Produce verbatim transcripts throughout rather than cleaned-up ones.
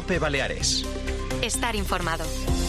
COPE Baleares. Estar informado.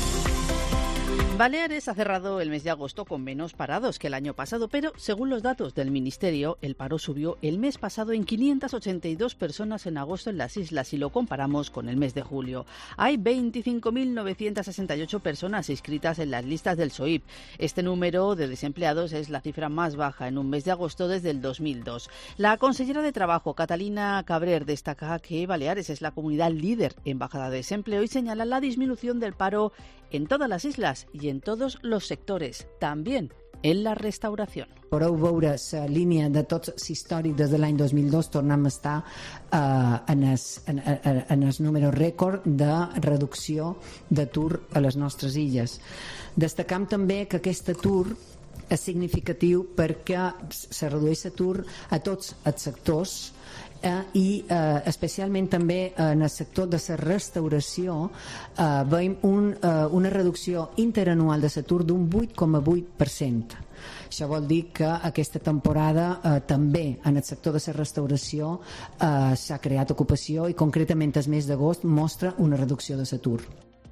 Baleares ha cerrado el mes de agosto con menos parados que el año pasado, pero según los datos del Ministerio, el paro subió el mes pasado en quinientas ochenta y dos personas en agosto en las islas si lo comparamos con el mes de julio. Hay veinticinco mil novecientas sesenta y ocho personas inscritas en las listas del S O I P. Este número de desempleados es la cifra más baja en un mes de agosto desde el dos mil dos. La consellera de Trabajo, Catalina Cabrer, destaca que Baleares es la comunidad líder en bajada de desempleo y señala la disminución del paro en todas las islas y en todos los sectores, también en la restauración. Podeu veure la línia de tots l'històric des de l'any dos mil dos, tornem a estar eh, en, el, en, en el número rècord de reducció d'atur a les nostres illes. Destacam també que aquest atur és significatiu perquè se redueix l'atur a tots els sectors Eh, i eh, especialment també en el sector de la restauració eh, veiem un, eh, una reducció interanual de l'atur d'un vuit coma vuit per cent. Això vol dir que aquesta temporada eh, també en el sector de la restauració eh, s'ha creat ocupació i concretament el mes d'agost mostra una reducció de l'atur.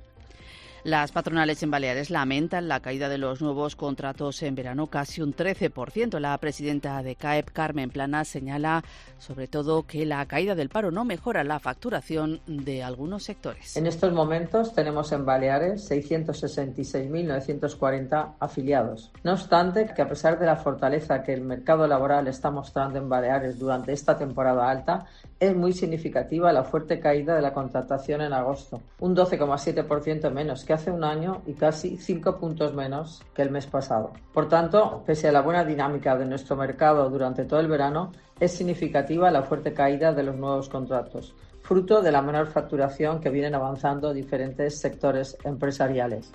Las patronales en Baleares lamentan la caída de los nuevos contratos en verano, casi un trece por ciento. La presidenta de C A E P, Carmen Planas, señala sobre todo que la caída del paro no mejora la facturación de algunos sectores. En estos momentos tenemos en Baleares seiscientos sesenta y seis mil novecientos cuarenta afiliados. No obstante, que a pesar de la fortaleza que el mercado laboral está mostrando en Baleares durante esta temporada alta, es muy significativa la fuerte caída de la contratación en agosto, un doce coma siete por ciento menos que hace un año y casi cinco puntos menos que el mes pasado. Por tanto, pese a la buena dinámica de nuestro mercado durante todo el verano, es significativa la fuerte caída de los nuevos contratos, fruto de la menor facturación que vienen avanzando diferentes sectores empresariales.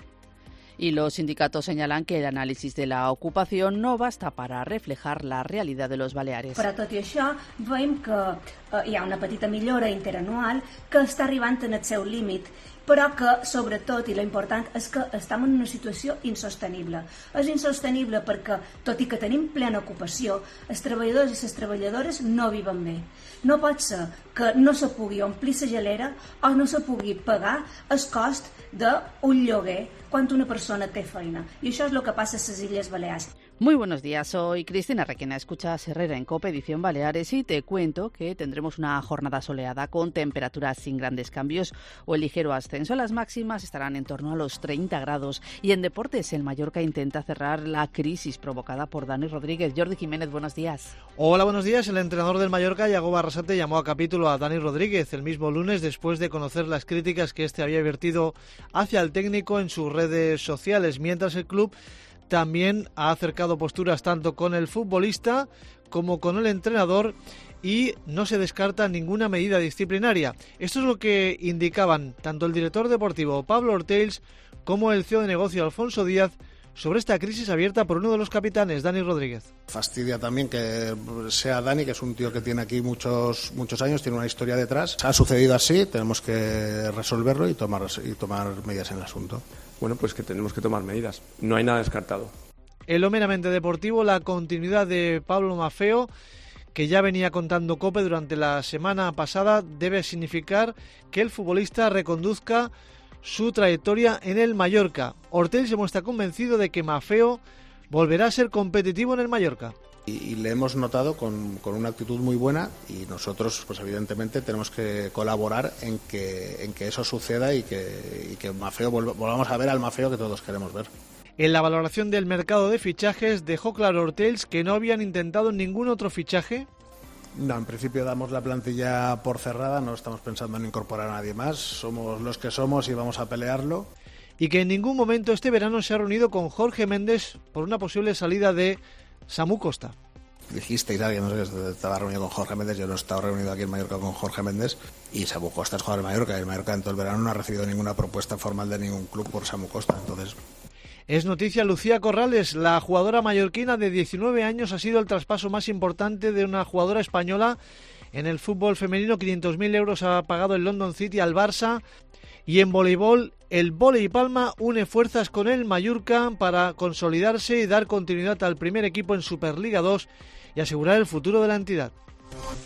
Y los sindicatos señalan que el análisis de la ocupación no basta para reflejar la realidad de los Baleares. Però tot i això, veiem que eh, hi ha una petita millora interanual que està arribant en el seu límit, però que, sobretot, i l'important, és que estem en una situació insostenible. És insostenible perquè, tot i que tenim plena ocupació, els treballadors i les treballadores no viven bé. No pot ser que no se pugui omplir la gelera o no se pugui pagar el cost d'un lloguer quan una persona té feina. I això és el que passa a les Illes Balears. Muy buenos días, soy Cristina Requena, escuchas Herrera en COPE Edición Baleares y te cuento que tendremos una jornada soleada con temperaturas sin grandes cambios o el ligero ascenso. Las máximas estarán en torno a los treinta grados. Y en deportes, el Mallorca intenta cerrar la crisis provocada por Dani Rodríguez. Jordi Jiménez, buenos días. Hola, buenos días. El entrenador del Mallorca, Yago Arrasate, llamó a capítulo a Dani Rodríguez el mismo lunes después de conocer las críticas que este había vertido hacia el técnico en sus redes sociales, mientras el club también ha acercado posturas tanto con el futbolista como con el entrenador y no se descarta ninguna medida disciplinaria. Esto es lo que indicaban tanto el director deportivo Pablo Ortells como el C E O de negocio Alfonso Díaz sobre esta crisis abierta por uno de los capitanes, Dani Rodríguez. Fastidia también que sea Dani, que es un tío que tiene aquí muchos muchos años, tiene una historia detrás. Ha sucedido así, tenemos que resolverlo y tomar, y tomar medidas en el asunto. Bueno, pues que tenemos que tomar medidas. No hay nada descartado. En lo meramente deportivo, la continuidad de Pablo Maffeo, que ya venía contando COPE durante la semana pasada, debe significar que el futbolista reconduzca su trayectoria en el Mallorca. Ortells se muestra convencido de que Maffeo volverá a ser competitivo en el Mallorca. Y, y le hemos notado con, con una actitud muy buena y nosotros, pues evidentemente, tenemos que colaborar en que, en que eso suceda y que, y que Maffeo volv- volvamos a ver al Maffeo que todos queremos ver. En la valoración del mercado de fichajes dejó claro Ortells que no habían intentado ningún otro fichaje. No, en principio damos la plantilla por cerrada, no estamos pensando en incorporar a nadie más, somos los que somos y vamos a pelearlo. Y que en ningún momento este verano se ha reunido con Jorge Méndez por una posible salida de Samu Costa. Dijisteis alguien, no sé, que estaba reunido con Jorge Méndez, yo no he estado reunido aquí en Mallorca con Jorge Méndez y Samu Costa es jugador de Mallorca y el Mallorca en todo el verano no ha recibido ninguna propuesta formal de ningún club por Samu Costa, entonces... Es noticia Lucía Corrales, la jugadora mallorquina de diecinueve años, ha sido el traspaso más importante de una jugadora española en el fútbol femenino. quinientos mil euros ha pagado el London City al Barça. Y en voleibol, el Voley Palma une fuerzas con el Mallorca para consolidarse y dar continuidad al primer equipo en Superliga dos y asegurar el futuro de la entidad.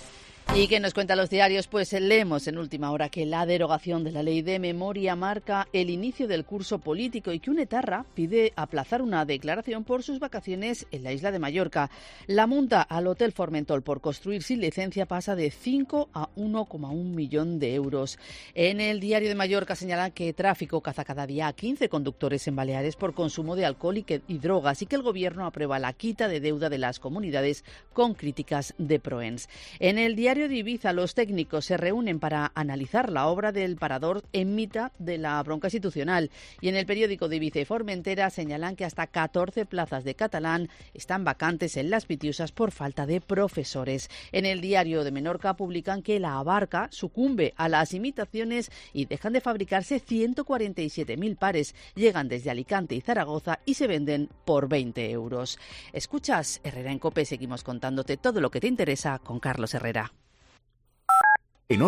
¿Y qué nos cuentan los diarios? Pues leemos en última hora que la derogación de la ley de memoria marca el inicio del curso político y que un etarra pide aplazar una declaración por sus vacaciones en la isla de Mallorca. La multa al Hotel Formentor por construir sin licencia pasa de cinco a uno coma uno millón de euros. En el Diario de Mallorca señalan que tráfico caza cada día a quince conductores en Baleares por consumo de alcohol y, que, y drogas y que el gobierno aprueba la quita de deuda de las comunidades con críticas de Proens. En el Diario de Ibiza, los técnicos se reúnen para analizar la obra del parador en mitad de la bronca institucional. Y en el periódico de Ibiza y Formentera señalan que hasta catorce plazas de catalán están vacantes en Las Pitiusas por falta de profesores. En el Diario de Menorca publican que la Abarca sucumbe a las imitaciones y dejan de fabricarse ciento cuarenta y siete mil pares. Llegan desde Alicante y Zaragoza y se venden por veinte euros. Escuchas Herrera en COPE, seguimos contándote todo lo que te interesa con Carlos Herrera.